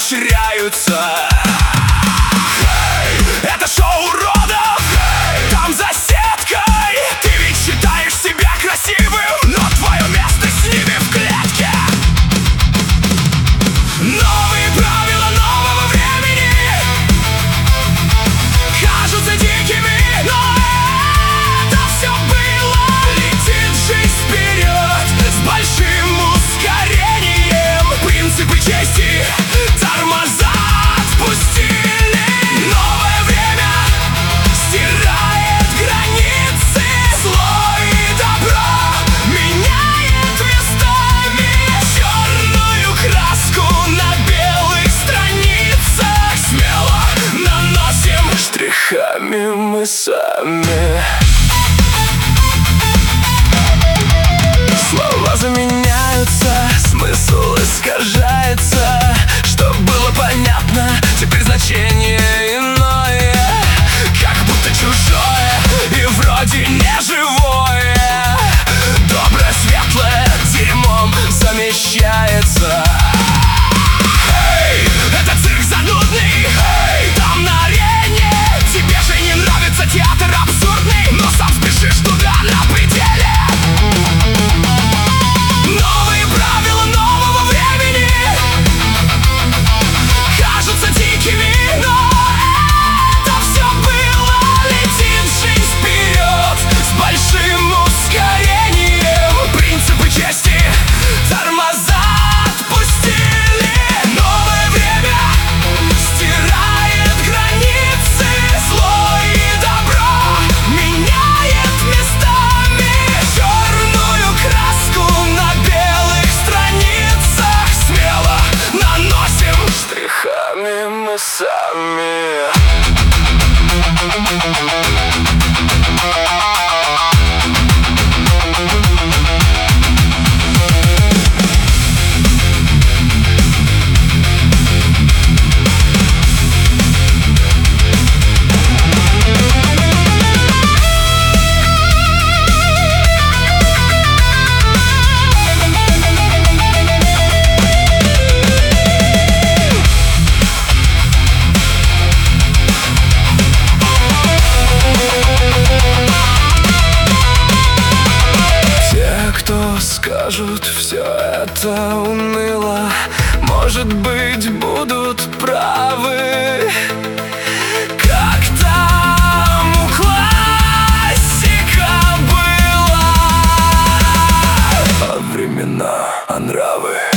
поощряются. Это шоу уродов, там за сеткой. Ты ведь считаешь себя красивым, но твое место с ними в клетке. Новые правила нового времени кажутся дикими, но это все было. Летит жизнь вперед с большим ускорением. Принципы чести тормоза отпустили. Новое время стирает границы. Зло и добро меняет местами. Черную краску на белых страницах смело наносим штрихами мы сами. Слова заменяются, смысл искажается. Чтоб было понятно, теперь значение иное, как будто чужое и вроде не живое. Доброе, светлое дерьмом замещается. Эй, это цирк занудный, эй, там на арене. Тебе же не нравится театр абсурдный, но сам спешишь туда на пределе. Новые правила нового времени кажутся дикими, но это все было. Летит жизнь вперед с большим ускорением. Принципы чести тормоза отпустили. Новое время стирает границы. Зло и добро меняет местами. Черную краску на белых страницах смело наносим штрихами мы сами. Скажут, все это уныло, может быть, будут правы. Как там у классика было, а времена, а нравы.